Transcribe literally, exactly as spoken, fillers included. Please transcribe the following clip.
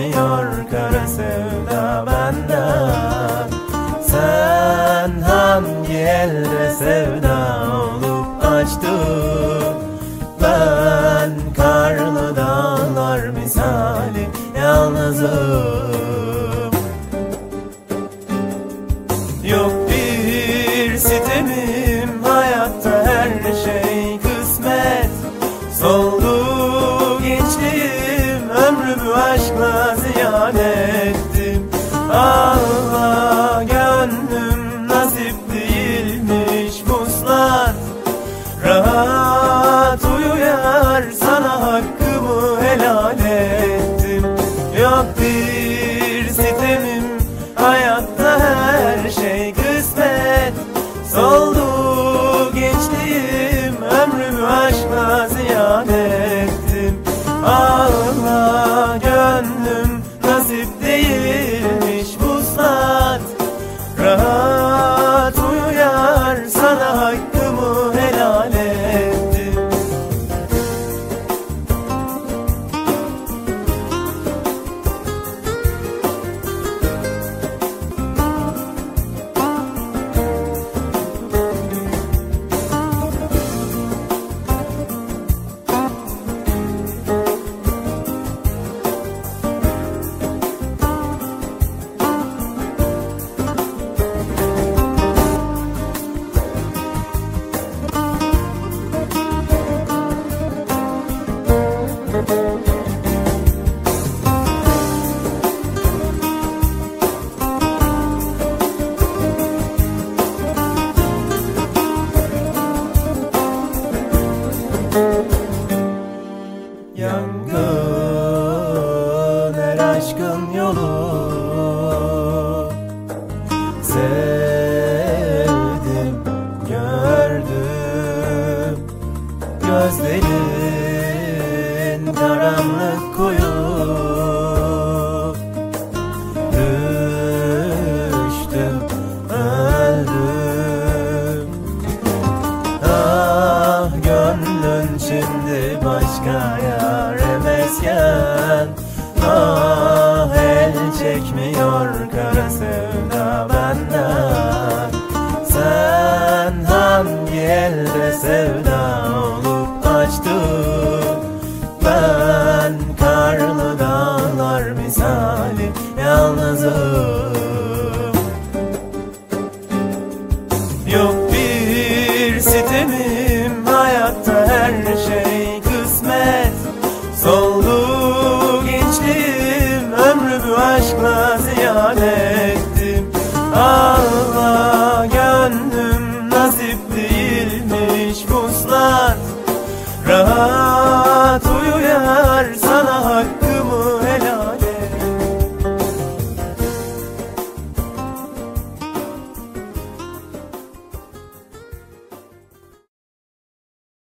çekmiyor kara sevda benden. Sen hangi elde sevda olup açtın? Ben karlı dağlar misali yalnızım. Yok bir sitemim, hayatta her şey kısmet. Soldu gençliğim, ömrümü aşkla ziyan ettim. Allah, gönlüm nasip değilmiş vuslat. Rahat uyuyar, sana hakkımı helal ettim. Yok bir sitemim, hayatta her şey kısmet. Soldu gençliğim, ömrümü aşkla ziyan ettim. Allah, gönlüm nasip değilmiş vuslat. Rahat uyuyar, sana hakkımı helal ettim. Yangın her aşkın yolu, sevdim, gördüm. Gözlerin karanlık koyu, düştüm, öldüm. Ah, gönlün şimdi başka yâre mesken. Ah, el çekmiyor kara sevda benden. Sen hangi elde sevda olup açtın? Ben karlı dağlar misali yalnızım. Yok bir sitemim, hayatta her şey kısmet. Soldu gençliğim, ömrümü aşkla ziyan ettim. Allah, gönlüm